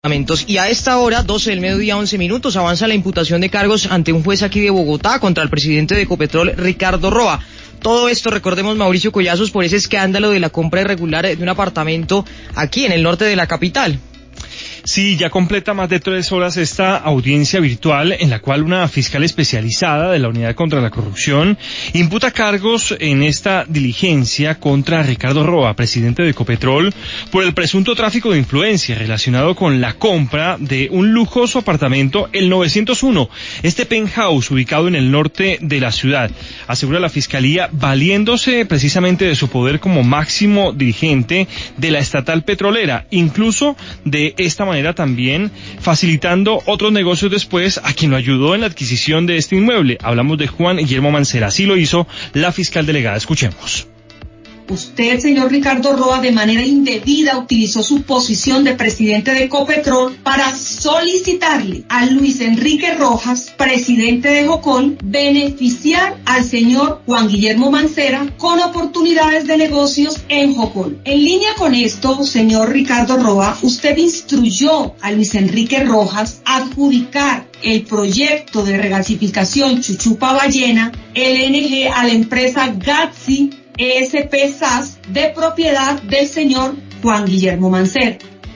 Y a esta hora, 12 del mediodía, 11 minutos, avanza la imputación de cargos ante un juez aquí de Bogotá contra el presidente de Ecopetrol, Ricardo Roa. Todo esto, recordemos, Mauricio Collazos, por ese escándalo de la compra irregular de un apartamento aquí en el norte de la capital. Sí, ya completa más de 3 horas esta audiencia virtual en la cual una fiscal especializada de la Unidad contra la Corrupción imputa cargos en esta diligencia contra Ricardo Roa, presidente de Ecopetrol, por el presunto tráfico de influencia relacionado con la compra de un lujoso apartamento, el 901, este penthouse ubicado en el norte de la ciudad. Asegura la fiscalía, valiéndose precisamente de su poder como máximo dirigente de la estatal petrolera, incluso de esta manera también facilitando otros negocios después a quien lo ayudó en la adquisición de este inmueble. Hablamos de Juan Guillermo Mancera. Así lo hizo la fiscal delegada. Escuchemos. Usted, señor Ricardo Roa, de manera indebida utilizó su posición de presidente de Ecopetrol para solicitarle a Luis Enrique Rojas, presidente de Jocol, beneficiar al señor Juan Guillermo Mancera con oportunidades de negocios en Jocol. En línea con esto, señor Ricardo Roa, usted instruyó a Luis Enrique Rojas a adjudicar el proyecto de regasificación Chuchupa Ballena LNG a la empresa Gatsi ESP SAS de propiedad del señor Juan Guillermo Mancera.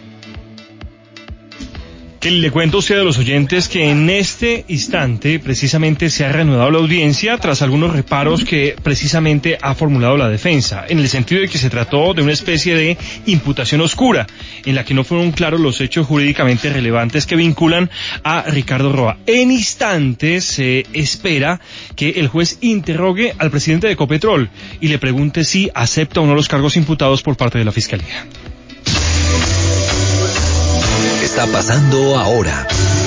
Que le cuento a usted, a los oyentes, que en este instante precisamente se ha reanudado la audiencia tras algunos reparos que precisamente ha formulado la defensa, en el sentido de que se trató de una especie de imputación oscura, en la que no fueron claros los hechos jurídicamente relevantes que vinculan a Ricardo Roa. En instantes se espera que el juez interrogue al presidente de Ecopetrol y le pregunte si acepta o no los cargos imputados por parte de la fiscalía. Está pasando ahora.